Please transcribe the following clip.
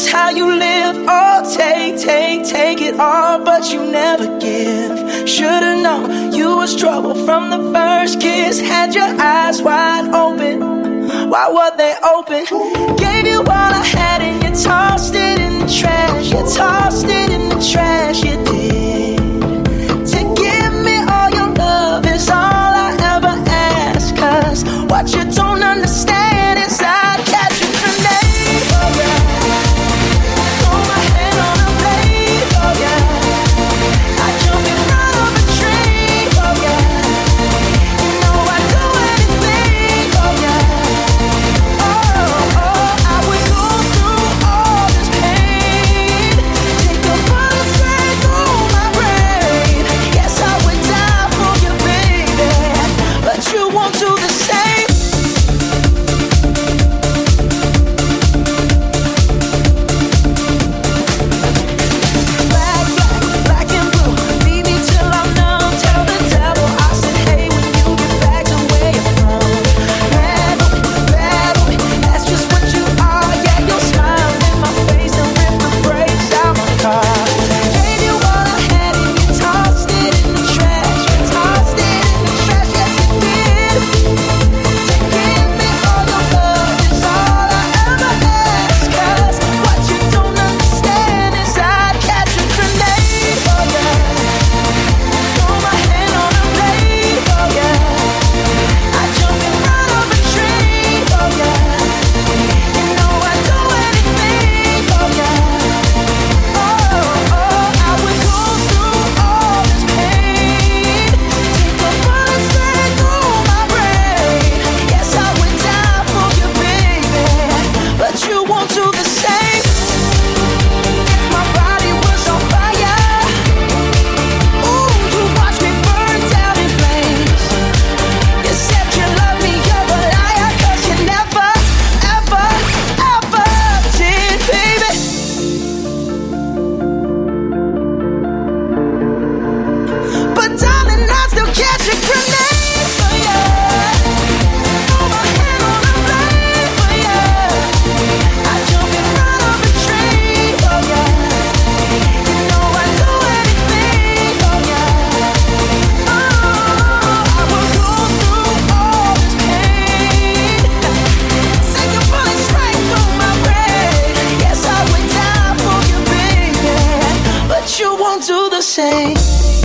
how you live. Oh, take it all, but you never give. Should've known you was trouble from the first kiss. Had your eyes wide open, why were they open? Gave you all I had and you tossed it in the trash. You tossed it in the trash, you did. To give me all your love is all I ever ask. Cause what you don't understand is I'd catch a grenade. Oh yeah, throw my hand on a blade. Oh yeah, I jump in front of a train. Oh yeah, you know I'd do anything. Oh yeah, I would go through all this pain. Take a bullet straight through my brain. Yes, I would die for you, baby, but you won't do the same. Black and blue, leave me till I'm numb. Tell the devil I said hey when you get back to where you're from. Bad boy, that's just what you are. Yeah, you'll smile in my face and rip the brakes out my car. Gave you all I had and you tossed it in the trash. You tossed it in the trash, yes you did. To give me all your love is all I ever ask. Cause what you don't understand is I'd catch a grenade. Oh yeah, throw my hand on a blade. Oh yeah, I jump in front of a train. Oh yeah, you know I'd do anything. Oh yeah, I would go through all this pain. Take a bullet straight through my brain. Yes, I would die for you, baby, but you won't do the same. If my body was on fire, ooh, you watch me burn down in flames. You said you love me, you're a liar, cause you never, ever, ever did, baby. But darling, I still catch a grenade for you. Throw my hand on a blade for you. I jump in front of a train. Oh yeah, you know I'd do anything. Oh yeah, I will go through all this pain. Take a bullet straight through my brain. Yes, I would die for you, baby, but you won't do the same.